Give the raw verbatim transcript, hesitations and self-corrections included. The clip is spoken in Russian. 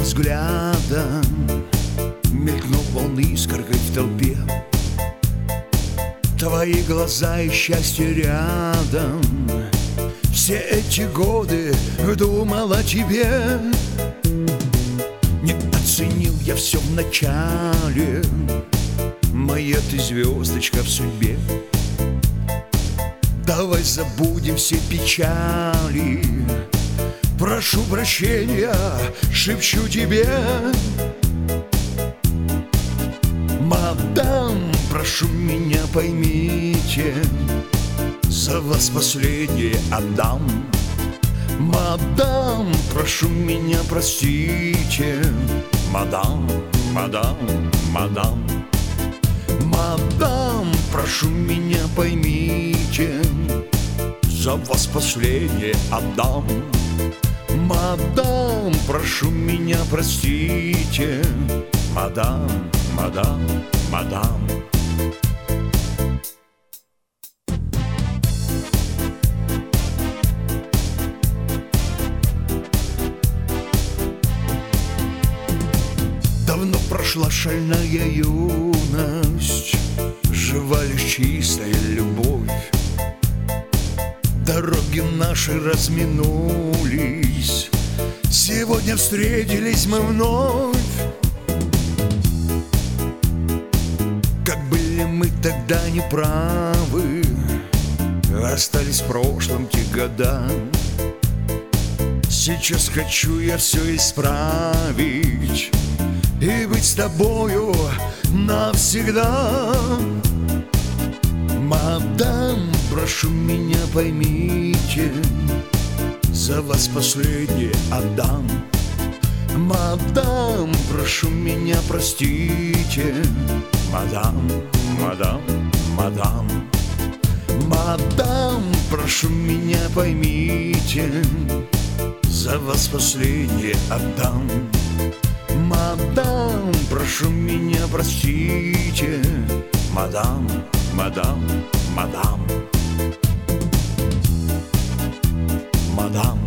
взглядом мелькнул он искоркой в толпе. Твои глаза и счастье рядом. Все эти годы думал о тебе. Не оценил я все вначале. Моя ты звездочка в судьбе. Давай забудем все печали. Прошу прощения, шепчу тебе. Мадам, прошу меня поймите, за вас последнее отдам. Мадам, прошу меня простите. Мадам, мадам, мадам. Мадам, прошу меня поймите, за вас последнее отдам. Мадам, прошу меня простите. Мадам, мадам, мадам. Давно прошла шальная юность, жива лишь чистая любовь. Дороги наши разминулись, сегодня встретились мы вновь. Как были мы тогда неправы, остались в прошлом те года. Сейчас хочу я все исправить и быть с тобою навсегда. Мадам, прошу меня поймите, за вас последнее отдам. Мадам, прошу меня простите. Мадам, мадам, мадам. Мадам, прошу меня поймите, за вас последнее отдам. Мадам, прошу меня простите. Мадам, мадам, мадам. Мадам.